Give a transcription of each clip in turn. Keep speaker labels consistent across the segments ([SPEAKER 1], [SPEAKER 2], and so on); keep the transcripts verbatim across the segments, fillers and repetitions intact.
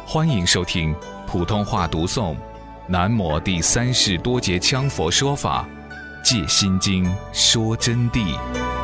[SPEAKER 1] 欢迎收听普通话读诵南摩第三世多杰羌佛说法戒心经说真谛。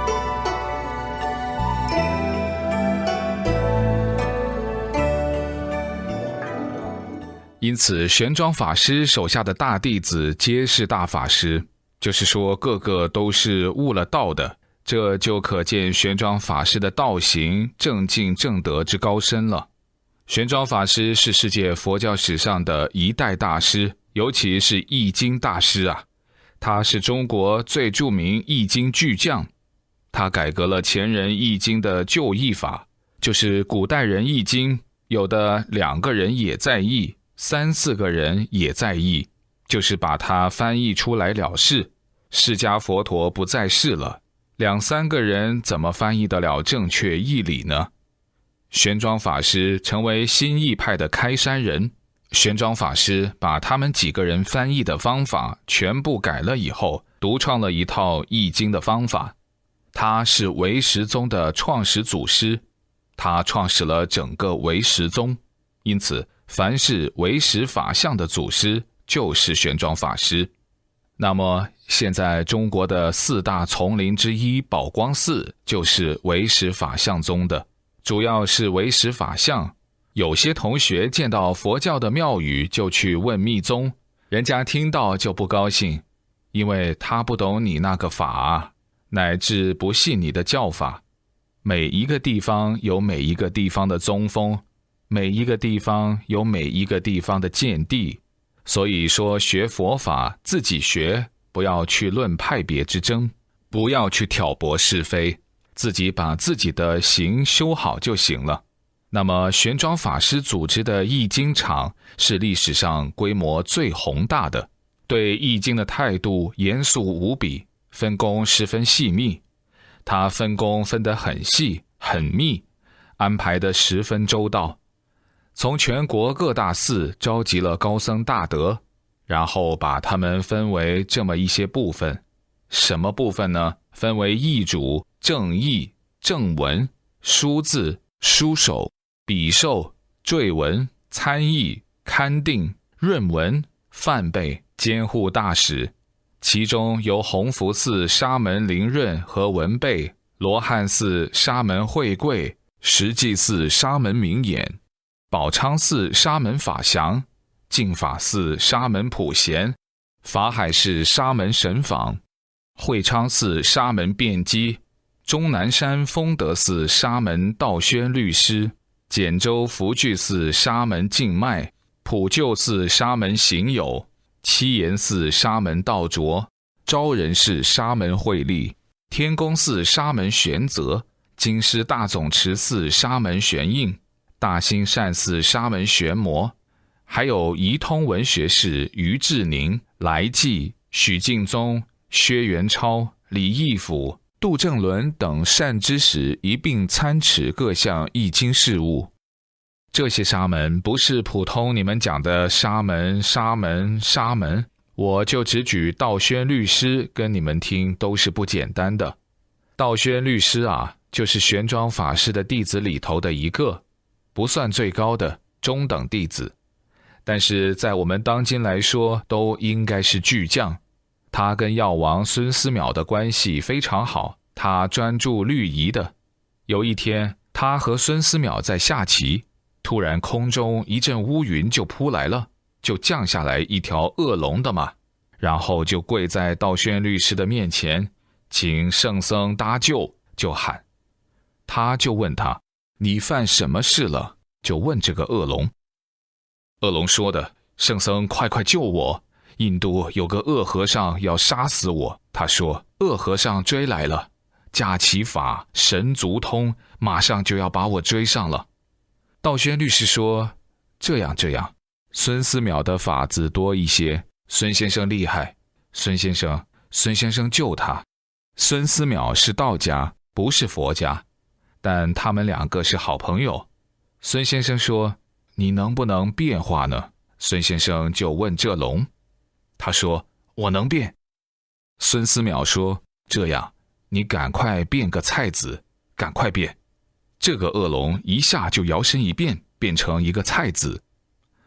[SPEAKER 1] 因此玄奘法师手下的大弟子皆是大法师，就是说个个都是悟了道的，这就可见玄奘法师的道行正境正德之高深了。玄奘法师是世界佛教史上的一代大师，尤其是易经大师啊，他是中国最著名易经巨匠。他改革了前人易经的旧译法，就是古代人易经有的两个人也在译，三四个人也在译，就是把它翻译出来了事。释迦佛陀不在世了，两三个人怎么翻译得了正确义理呢？玄奘法师成为新译派的开山人，玄奘法师把他们几个人翻译的方法全部改了以后，独创了一套易经的方法。他是唯识宗的创始祖师，他创始了整个唯识宗，因此凡是唯识法相的祖师就是玄奘法师。那么现在中国的四大丛林之一宝光寺就是唯识法相宗的，主要是唯识法相。有些同学见到佛教的庙宇就去问密宗，人家听到就不高兴，因为他不懂你那个法啊，乃至不信你的教法。每一个地方有每一个地方的宗风，每一个地方有每一个地方的见地，所以说学佛法自己学，不要去论派别之争，不要去挑拨是非，自己把自己的行修好就行了。那么玄奘法师组织的易经场是历史上规模最宏大的，对易经的态度严肃无比，分工十分细密。他分工分得很细很密，安排得十分周到。从全国各大寺召集了高僧大德，然后把他们分为这么一些部分。什么部分呢？分为译主、正译、正文、书字、书首、笔受、缀文、参译、勘定、润文、范备、监护大使。其中由弘福寺沙门灵润和文备、罗汉寺沙门慧贵、实际寺沙门明眼、宝昌寺沙门法祥、净法寺沙门普贤、法海寺沙门神访、会昌寺沙门辩机、终南山丰德寺沙门道宣律师、简州福聚寺沙门净迈、普救寺沙门行友、七岩寺沙门道卓、昭仁寺沙门慧力、天宫寺沙门玄泽、京师大总持寺沙门玄应、大兴善寺沙门玄魔，还有仪通文学士于志宁、来济、许敬宗、薛元超、李义府、杜正伦等善知识一并参持各项易经事务。这些沙门不是普通你们讲的沙门沙门沙门，我就只举道宣律师跟你们听，都是不简单的。道宣律师啊，就是玄奘法师的弟子里头的一个，不算最高的，中等弟子，但是在我们当今来说都应该是巨匠。他跟药王孙思邈的关系非常好，他专注律仪的。有一天他和孙思邈在下棋，突然空中一阵乌云就扑来了，就降下来一条恶龙的嘛，然后就跪在道宣律师的面前，请圣僧搭救，就喊。他就问他，你犯什么事了？就问这个恶龙。恶龙说的，圣僧快快救我，印度有个恶和尚要杀死我。他说恶和尚追来了，驾其法神足通，马上就要把我追上了。道宣律师说，这样这样，孙思邈的法子多一些，孙先生厉害，孙先生孙先生救他。孙思邈是道家，不是佛家，但他们两个是好朋友。孙先生说，你能不能变化呢？孙先生就问这龙，他说我能变。孙思邈说，这样你赶快变个菜子，赶快变。这个恶龙一下就摇身一变，变成一个菜子，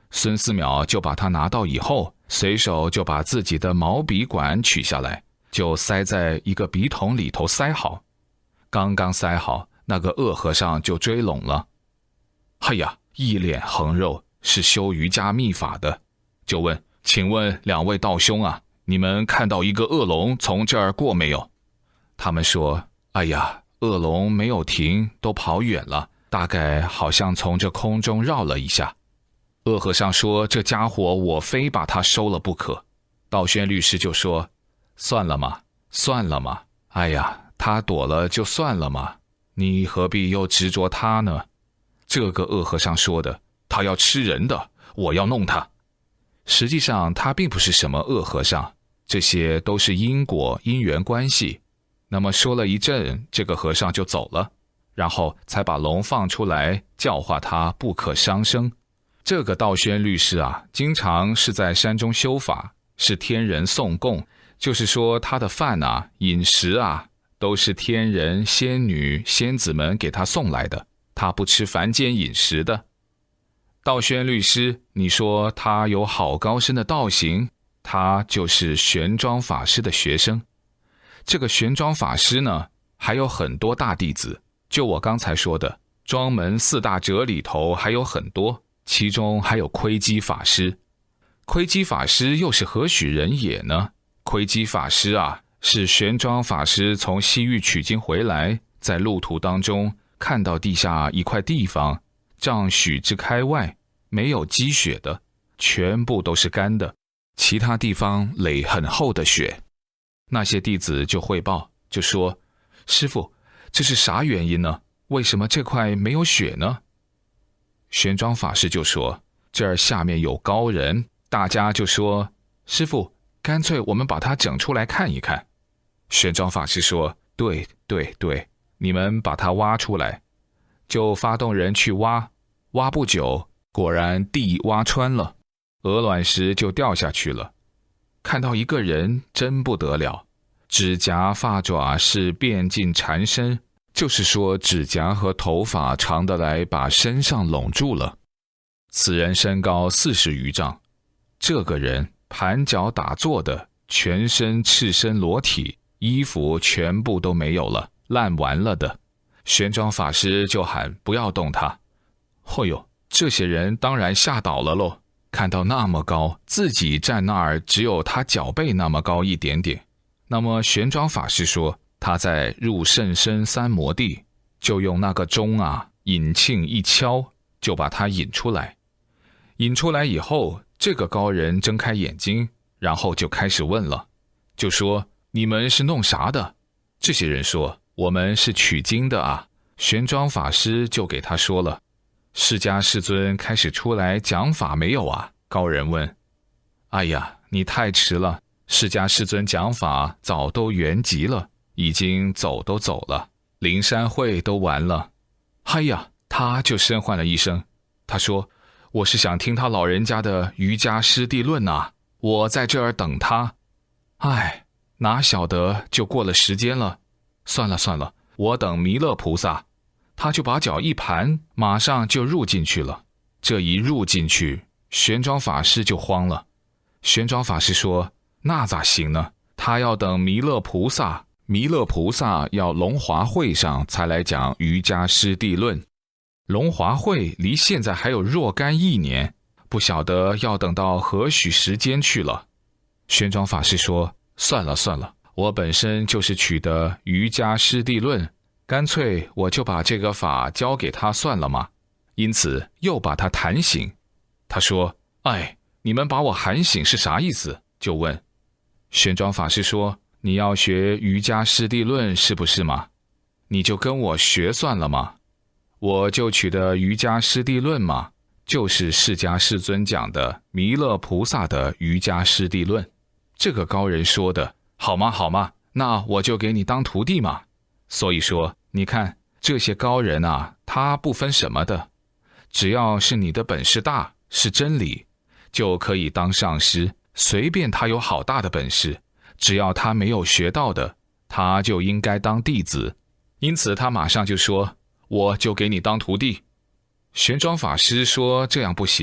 [SPEAKER 1] 孙思邈就把它拿到以后，随手就把自己的毛笔管取下来，就塞在一个笔筒里头塞好。刚刚塞好，那个恶和尚就追拢了。哎呀，一脸横肉，是修瑜伽秘法的，就问：请问两位道兄啊，你们看到一个恶龙从这儿过没有？他们说：哎呀，恶龙没有停，都跑远了，大概好像从这空中绕了一下。恶和尚说：这家伙我非把他收了不可。道宣律师就说：算了嘛，算了嘛，哎呀，他躲了就算了嘛，你何必又执着他呢？这个恶和尚说的，他要吃人的，我要弄他。实际上他并不是什么恶和尚，这些都是因果因缘关系。那么说了一阵，这个和尚就走了，然后才把龙放出来，教化他不可伤生。这个道宣律师啊，经常是在山中修法，是天人送供，就是说他的饭啊、饮食啊，都是天人、仙女、仙子们给他送来的，他不吃凡间饮食的。道宣律师，你说他有好高深的道行，他就是玄奘法师的学生。这个玄奘法师呢，还有很多大弟子，就我刚才说的庄门四大哲里头还有很多，其中还有窥基法师。窥基法师又是何许人也呢？窥基法师啊，是玄奘法师从西域取经回来，在路途当中看到地下一块地方，丈许之开外，没有积雪的，全部都是干的，其他地方垒很厚的雪。那些弟子就汇报，就说：师父，这是啥原因呢？为什么这块没有雪呢？玄奘法师就说：这儿下面有高人。大家就说：师父，干脆我们把它整出来看一看。玄奘法师说：对对对，你们把它挖出来。就发动人去挖，挖不久，果然地挖穿了，鹅卵石就掉下去了。看到一个人真不得了，指甲发爪是遍尽缠身，就是说指甲和头发长得来把身上拢住了。此人身高四十余丈，这个人盘脚打坐的，全身赤身裸体，衣服全部都没有了，烂完了的。玄奘法师就喊不要动他。哦呦，这些人当然吓倒了喽，看到那么高，自己站那儿只有他脚背那么高一点点。那么玄奘法师说，他在入甚深三摩地，就用那个钟啊，引磬一敲，就把他引出来。引出来以后，这个高人睁开眼睛，然后就开始问了，就说：你们是弄啥的？这些人说：我们是取经的啊。玄奘法师就给他说了：释迦世尊开始出来讲法没有啊？高人问。哎呀，你太迟了，释迦世尊讲法早都圆寂了，已经走都走了，灵山会都完了。哎呀，他就深唤了一声，他说：我是想听他老人家的瑜伽师地论啊，我在这儿等他。哎，哪晓得就过了时间了。算了算了，我等弥勒菩萨。他就把脚一盘，马上就入进去了。这一入进去，玄奘法师就慌了。玄奘法师说：那咋行呢？他要等弥勒菩萨，弥勒菩萨要龙华会上才来讲瑜伽师地论。龙华会离现在还有若干一年，不晓得要等到何许时间去了。玄奘法师说：算了算了，我本身就是取得瑜伽师地论，干脆我就把这个法交给他算了嘛。因此又把他弹醒。他说：哎，你们把我喊醒是啥意思？就问。玄奘法师说：你要学瑜伽师地论是不是嘛？你就跟我学算了嘛。我就取的瑜伽师地论嘛，就是释迦世尊讲的弥勒菩萨的瑜伽师地论。这个高人说的：好吗好吗，那我就给你当徒弟嘛。所以说你看这些高人啊，他不分什么的，只要是你的本事大，是真理，就可以当上师。随便他有好大的本事，只要他没有学到的，他就应该当弟子。因此他马上就说：我就给你当徒弟。玄奘法师说：这样不行，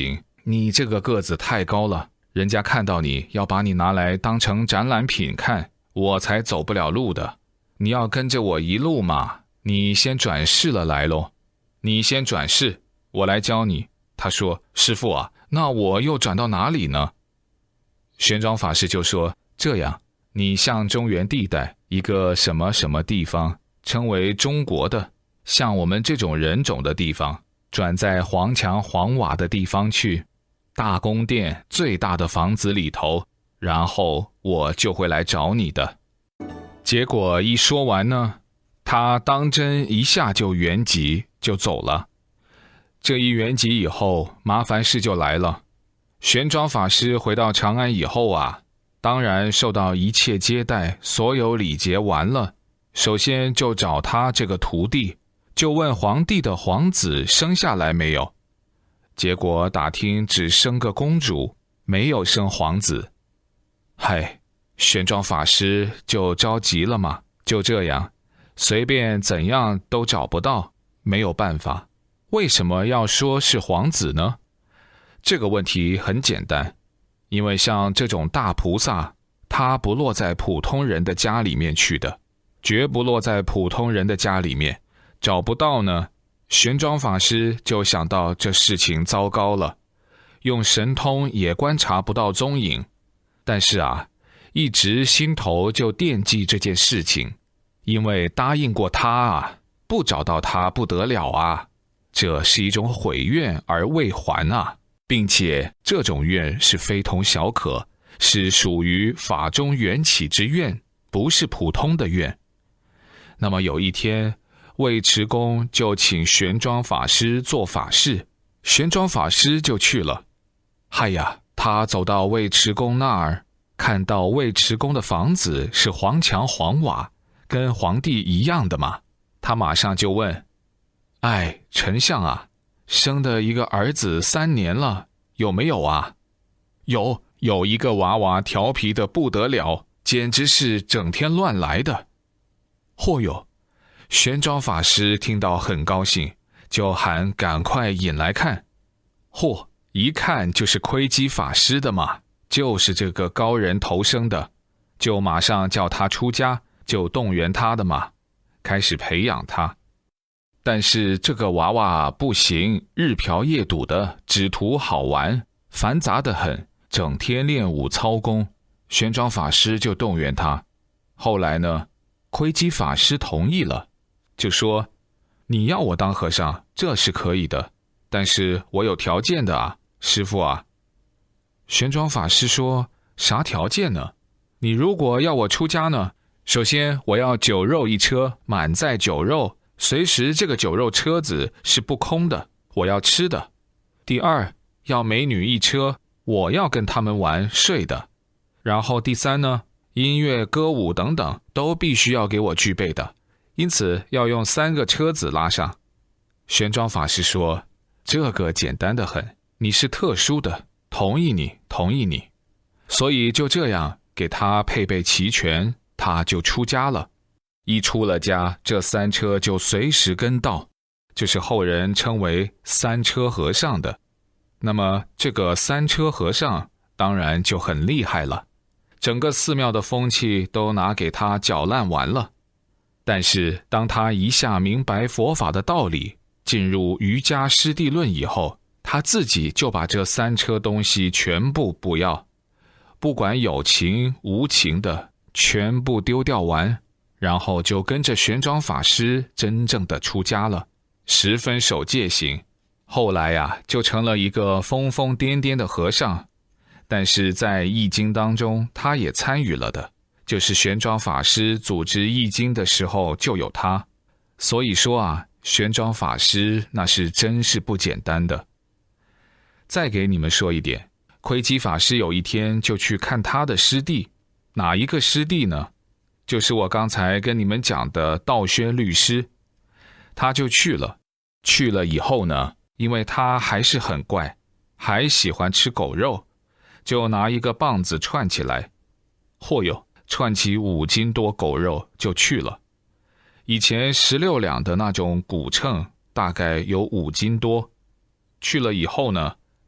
[SPEAKER 1] 你这个个子太高了，人家看到你要把你拿来当成展览品看，我才走不了路的。你要跟着我一路嘛，你先转世了来咯。你先转世，我来教你。他说，师父啊，那我又转到哪里呢？玄奘法师就说，这样，你向中原地带一个什么什么地方，称为中国的，像我们这种人种的地方，转在黄墙黄瓦的地方去，大宫殿最大的房子里头，然后我就会来找你的。结果一说完呢，他当真一下就圆寂就走了。这一圆寂以后，麻烦事就来了。玄奘法师回到长安以后啊，当然受到一切接待，所有礼节完了，首先就找他这个徒弟，就问皇帝的皇子生下来没有。结果打听只生个公主，没有生皇子。嗨，玄奘法师就着急了嘛，就这样，随便怎样都找不到，没有办法。为什么要说是皇子呢？这个问题很简单，因为像这种大菩萨，他不落在普通人的家里面去的，绝不落在普通人的家里面，找不到呢。玄奘法师就想到这事情糟糕了，用神通也观察不到踪影，但是啊，一直心头就惦记这件事情，因为答应过他啊，不找到他不得了啊，这是一种悔愿而未还啊，并且这种愿是非同小可，是属于法中缘起之愿，不是普通的愿。那么有一天，尉迟恭就请玄奘法师做法事，玄奘法师就去了。嗨呀，他走到尉迟恭那儿，看到尉迟恭的房子是黄墙黄瓦，跟皇帝一样的嘛，他马上就问，哎，丞相啊，生的一个儿子三年了，有没有啊？有，有一个娃娃调皮的不得了，简直是整天乱来的。嚯哟，玄奘法师听到很高兴，就喊赶快引来看。嚯，一看就是窥基法师的嘛，就是这个高人投生的，就马上叫他出家，就动员他的嘛，开始培养他。但是这个娃娃不行，日嫖夜赌的，只图好玩，繁杂得很，整天练武操功。玄奘法师就动员他。后来呢，窥基法师同意了，就说，你要我当和尚，这是可以的，但是我有条件的啊，师父啊。玄奘法师说，啥条件呢？你如果要我出家呢，首先我要酒肉一车，满载酒肉，随时这个酒肉车子是不空的，我要吃的。第二，要美女一车，我要跟他们玩睡的。然后第三呢，音乐歌舞等等都必须要给我具备的，因此要用三个车子拉上。玄奘法师说，这个简单得很，你是特殊的，同意你，同意你。所以就这样给他配备齐全，他就出家了。一出了家，这三车就随时跟到，就是后人称为三车和尚的。那么这个三车和尚当然就很厉害了，整个寺庙的风气都拿给他搅烂完了。但是当他一下明白佛法的道理，进入瑜伽师地论以后，他自己就把这三车东西全部不要，不管有情无情的全部丢掉完，然后就跟着玄奘法师真正的出家了，十分守戒行。后来呀、啊，就成了一个疯疯癫癫的和尚。但是在易经当中他也参与了的，就是玄奘法师组织易经的时候就有他。所以说啊，玄奘法师那是真是不简单的。再给你们说一点，窥基法师有一天就去看他的师弟。哪一个师弟呢？就是我刚才跟你们讲的道宣律师。他就去了，去了以后呢，因为他还是很怪，还喜欢吃狗肉，就拿一个棒子串起来，嚯哟，串起五斤多狗肉就去了。以前十六两的那种古秤大概有五斤多，去了以后呢，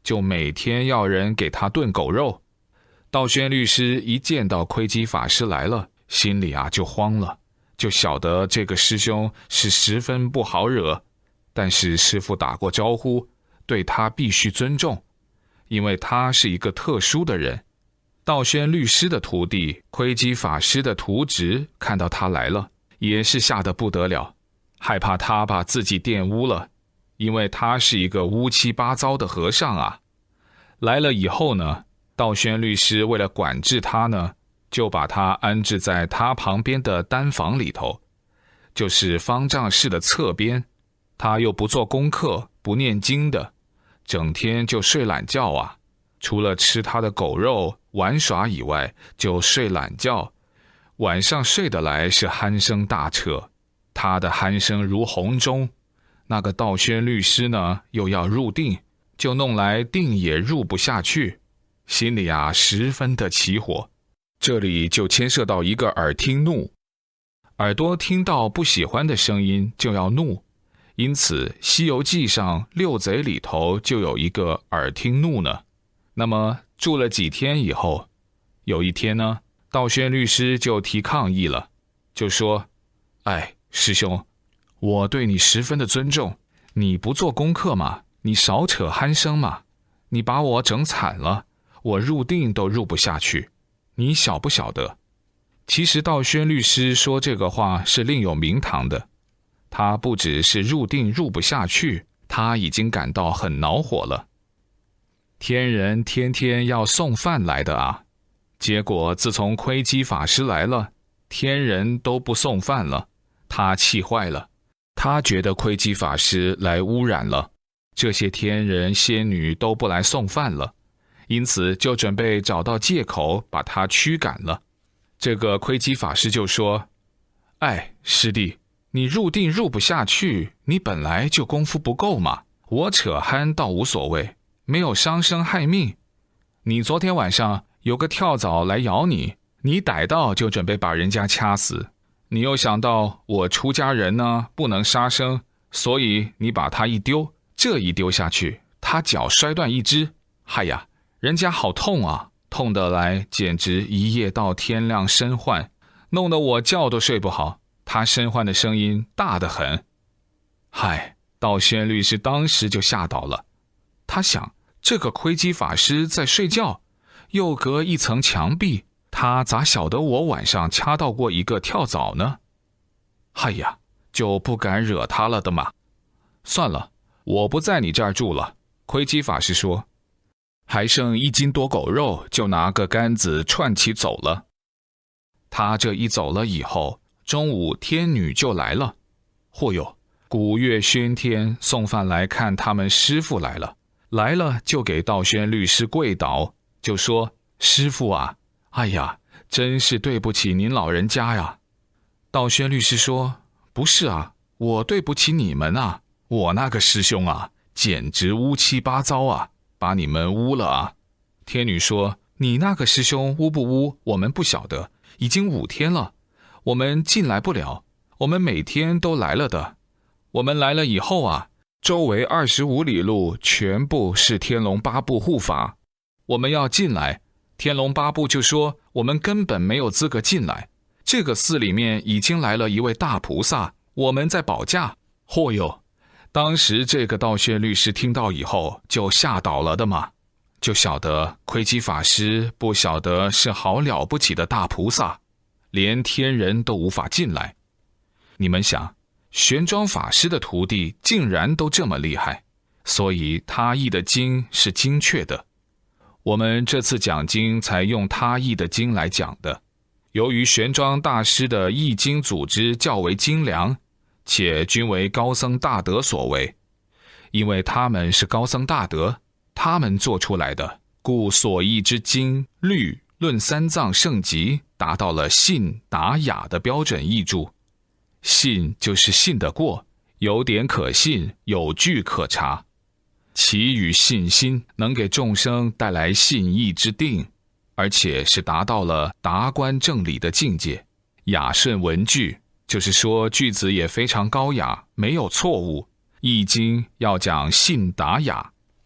[SPEAKER 1] 就每天要人给他炖狗肉。道宣律师一见到窥基法师来了，心里啊就慌了，就晓得这个师兄是十分不好惹，但是师父打过招呼，对他必须尊重，因为他是一个特殊的人。道宣律师的徒弟窥基法师的徒侄看到他来了，也是吓得不得了，害怕他把自己玷污了，因为他是一个乌七八糟的和尚啊。来了以后呢，道宣律师为了管制他呢，就把他安置在他旁边的单房里头，就是方丈室的侧边。他又不做功课，不念经的，整天就睡懒觉啊，除了吃他的狗肉玩耍以外，就睡懒觉。晚上睡得来是鼾声大彻，他的鼾声如洪钟。那个道宣律师呢，又要入定，就弄来定也入不下去，心里啊十分的起火。这里就牵涉到一个耳听怒，耳朵听到不喜欢的声音就要怒，因此西游记上六贼里头就有一个耳听怒呢。那么住了几天以后，有一天呢，道宣律师就提抗议了，就说：哎，师兄，我对你十分的尊重，你不做功课嘛，你少扯鼾声嘛，你把我整惨了，我入定都入不下去，你晓不晓得？其实道宣律师说这个话是另有名堂的，他不只是入定入不下去，他已经感到很恼火了。天人天天要送饭来的啊，结果自从窥基法师来了，天人都不送饭了，他气坏了。他觉得窥基法师来污染了，这些天人仙女都不来送饭了，因此就准备找到借口把他驱赶了。这个窥基法师就说：哎，师弟，你入定入不下去，你本来就功夫不够嘛，我扯鼾倒无所谓，没有伤身害命。你昨天晚上有个跳蚤来咬你，你逮到就准备把人家掐死，你又想到我出家人呢不能杀生，所以你把他一丢，这一丢下去，他脚摔断一只，嗨呀，人家好痛啊，痛得来简直一夜到天亮身患，弄得我觉都睡不好，他身患的声音大得很。嗨，道宣律师当时就吓倒了，他想这个窥基法师在睡觉，又隔一层墙壁，他咋晓得我晚上掐到过一个跳蚤呢？嗨呀，就不敢惹他了的嘛。算了，我不在你这儿住了。窥基法师说，还剩一斤多狗肉，就拿个杆子串起走了。他这一走了以后，中午天女就来了。嚯哟，鼓乐喧天，送饭来看他们师父来了。来了就给道宣律师跪倒，就说：师父啊，哎呀，真是对不起您老人家呀。道宣律师说：不是啊，我对不起你们啊，我那个师兄啊，简直乌七八糟啊，把你们污了啊。天女说：你那个师兄污不污，我们不晓得，已经五天了，我们进来不了，我们每天都来了的。我们来了以后啊，周围二十五里路全部是天龙八部护法，我们要进来，天龙八部就说我们根本没有资格进来，这个寺里面已经来了一位大菩萨，我们在保驾。嚯哟，当时这个道宣律师听到以后就吓倒了的嘛，就晓得窥基法师不晓得是好了不起的大菩萨，连天人都无法进来。你们想，玄奘法师的徒弟竟然都这么厉害，所以他译的经是精确的。我们这次讲经才用他译的经来讲的。由于玄奘大师的译经组织较为精良，且均为高僧大德所为，因为他们是高僧大德，他们做出来的，故所译之经律论三藏圣集达到了信达雅的标准译著。信就是信得过，有点可信，有据可查。其与信心能给众生带来信义之定，而且是达到了达观正理的境界。雅顺文句，就是说句子也非常高雅，没有错误。易经要讲信达雅，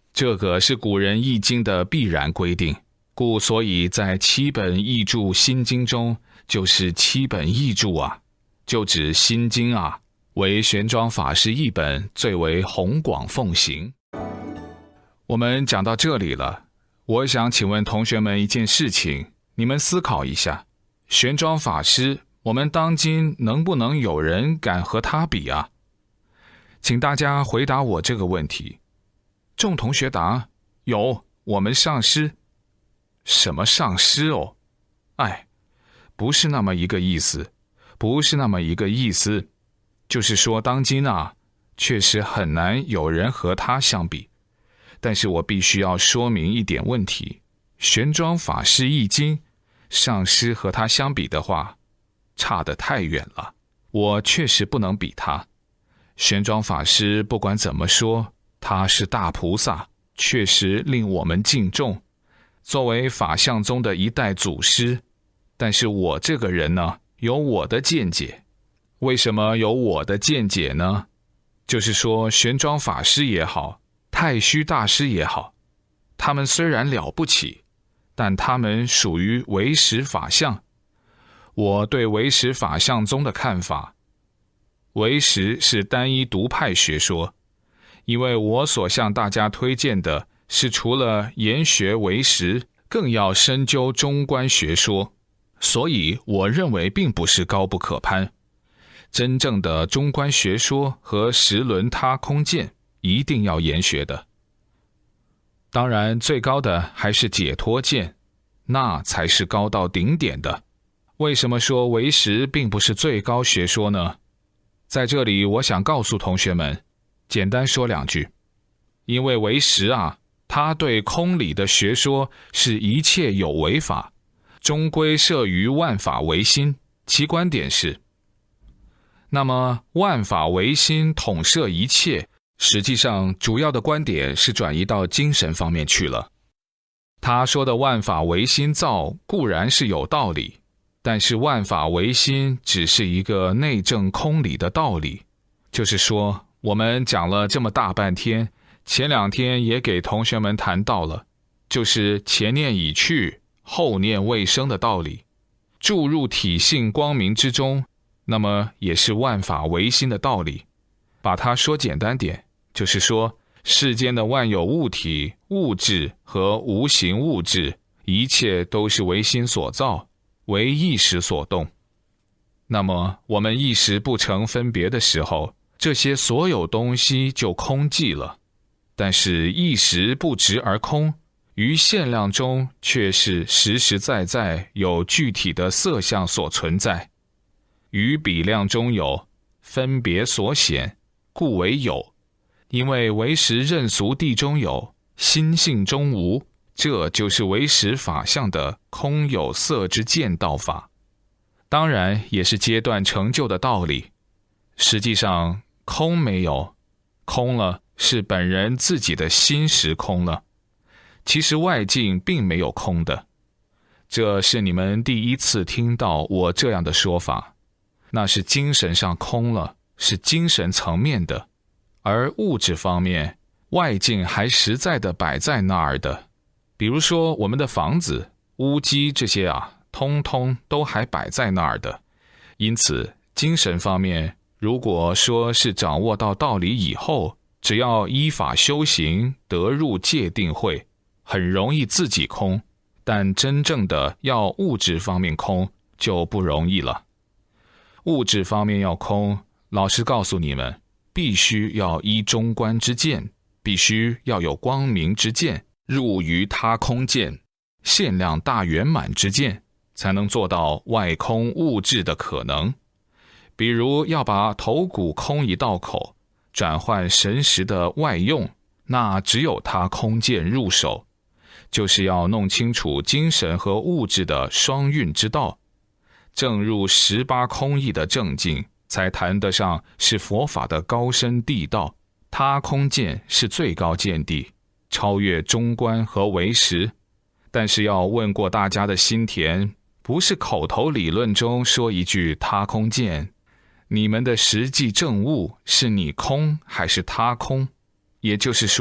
[SPEAKER 1] 这个是古人易经的必然规定，故所以在七本译注心经中，就是七本译注啊，就指心经啊，为玄奘法师译本最为弘广奉行。我们讲到这里了，我想请问同学们一件事情，你们思考一下，玄奘法师，我们当今能不能有人敢和他比啊？请大家回答我这个问题。众同学答：有，我们上师。什么上师哦？哎，不是那么一个意思，不是那么一个意思，就是说当今啊，确实很难有人和他相比。但是我必须要说明一点问题，玄奘法师译经，上师和他相比的话，差得太远了，我确实不能比他。玄奘法师不管怎么说，他是大菩萨，确实令我们敬重，作为法相宗的一代祖师。但是我这个人呢，有我的见解。为什么有我的见解呢？就是说玄奘法师也好，太虚大师也好，他们虽然了不起，但他们属于唯识法相。我对唯识法相宗的看法，唯识是单一独派学说，因为我所向大家推荐的是除了研学唯识，更要深究中观学说，所以我认为并不是高不可攀。真正的中观学说和十轮他空见一定要研学的。当然最高的还是解脱见，那才是高到顶点的。为什么说唯识并不是最高学说呢？在这里我想告诉同学们，简单说两句。因为唯识啊，他对空理的学说是一切有为法，终归摄于万法唯心，其观点是，那么万法唯心统摄一切，实际上主要的观点是转移到精神方面去了。他说的万法唯心造固然是有道理，但是万法唯心只是一个内证空理的道理。就是说我们讲了这么大半天，前两天也给同学们谈到了，就是前念已去，后念未生的道理，注入体性光明之中，那么也是万法唯心的道理。把它说简单点，就是说世间的万有物体、物质和无形物质，一切都是唯心所造，为意识所动。那么我们意识不成分别的时候，这些所有东西就空寂了。但是意识不执而空，于限量中却是实实在在有具体的色相所存在。于比量中有，分别所显，故为有。因为唯识任俗地中有，心性中无，这就是唯识法相的空有色之见道法。当然也是阶段成就的道理。实际上空没有，空了是本人自己的心识空了，其实外境并没有空的。这是你们第一次听到我这样的说法，那是精神上空了，是精神层面的。而物质方面，外境还实在的摆在那儿的，比如说我们的房子、屋基这些啊，通通都还摆在那儿的。因此精神方面，如果说是掌握到道理以后，只要依法修行，得入戒定慧，很容易自己空。但真正的要物质方面空，就不容易了。物质方面要空，老师告诉你们，必须要依中观之见，必须要有光明之见，入于他空见，限量大圆满之见，才能做到外空物质的可能。比如要把头骨空一道口，转换神识的外用，那只有他空见入手，就是要弄清楚精神和物质的双运之道，正入十八空义的正境，才谈得上是佛法的高深地道。他空见是最高见地，超越中观和唯识。但是要问过大家的心田，不是口头理论中说一句他空见，你们的实际证悟是你空还是他空？也就是说，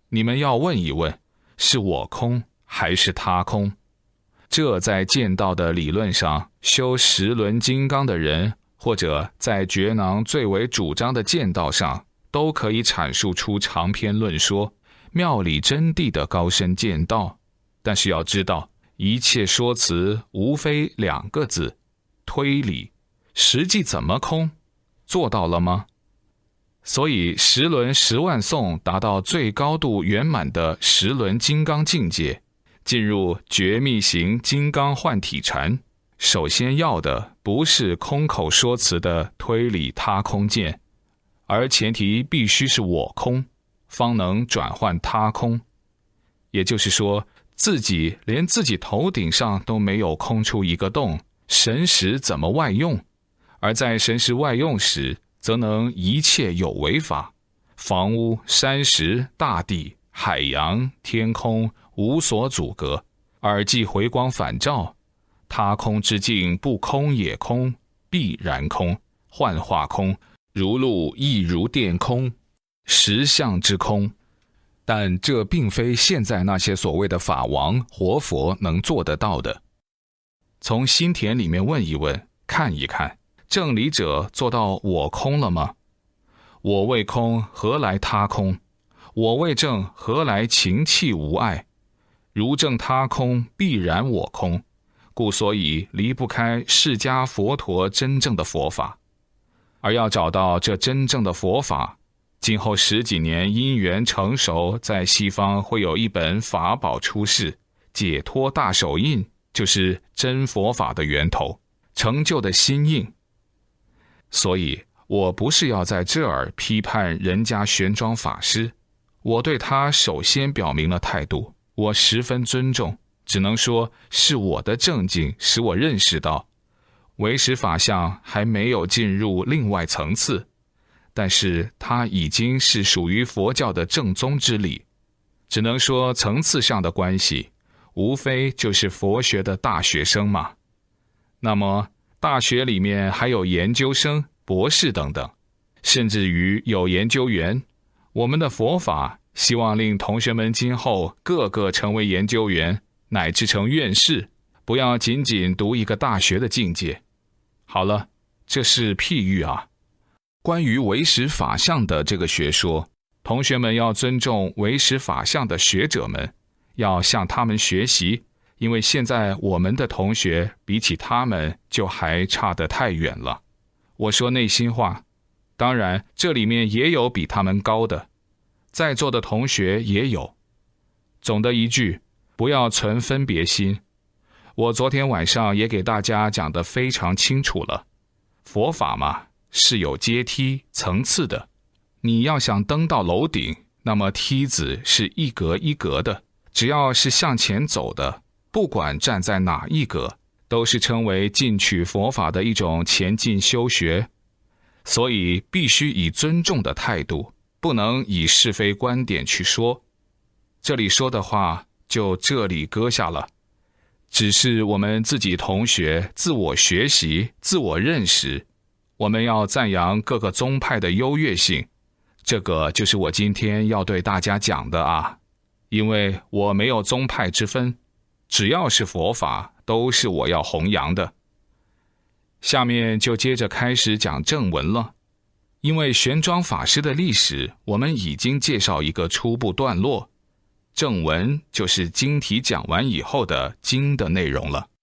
[SPEAKER 1] 你们要问一问，是我空还是他空？这在剑道的理论上，修十轮金刚的人，或者在觉囊最为主张的剑道上，都可以阐述出长篇论说，妙理真谛的高深剑道。但是要知道，一切说辞无非两个字：推理。实际怎么空？做到了吗？所以十轮十万颂达到最高度圆满的十轮金刚境界，进入绝密行金刚幻体禅，首先要的不是空口说辞的推理他空见，而前提必须是我空，方能转换他空。也就是说，自己连自己头顶上都没有空出一个洞，神识怎么外用？而在神识外用时，则能一切有为法，房屋、山石、大地、海洋、天空无所阻隔，耳际回光返照，他空之境不空也空，必然空，幻化空，如露亦如电空，实相之空。但这并非现在那些所谓的法王、活佛能做得到的。从心田里面问一问，看一看，正理者做到我空了吗？我未空，何来他空？我未正，何来情气无碍？如正他空，必然我空，故所以离不开释迦佛陀真正的佛法。而要找到这真正的佛法，今后十几年因缘成熟，在西方会有一本法宝出世，解脱大手印，就是真佛法的源头，成就的心印。所以我不是要在这儿批判人家玄奘法师，我对他首先表明了态度，我十分尊重，只能说是我的正境使我认识到，唯识法相还没有进入另外层次，但是它已经是属于佛教的正宗之理。只能说层次上的关系，无非就是佛学的大学生嘛。那么大学里面还有研究生、博士等等，甚至于有研究员。我们的佛法希望令同学们今后个个成为研究员，乃至成院士，不要仅仅读一个大学的境界。好了，这是譬喻啊。关于唯识法相的这个学说，同学们要尊重唯识法相的学者们，要向他们学习，因为现在我们的同学比起他们就还差得太远了。我说内心话，当然这里面也有比他们高的，在座的同学也有。总的一句，不要存分别心。我昨天晚上也给大家讲得非常清楚了，佛法嘛，是有阶梯层次的。你要想登到楼顶，那么梯子是一格一格的，只要是向前走的，不管站在哪一格，都是称为进取佛法的一种前进修学。所以必须以尊重的态度，不能以是非观点去说。这里说的话就这里搁下了，只是我们自己同学自我学习、自我认识，我们要赞扬各个宗派的优越性，这个就是我今天要对大家讲的啊。因为我没有宗派之分，只要是佛法，都是我要弘扬的。下面就接着开始讲正文了。因为玄奘法师的历史，我们已经介绍一个初步段落，正文就是经题讲完以后的经的内容了。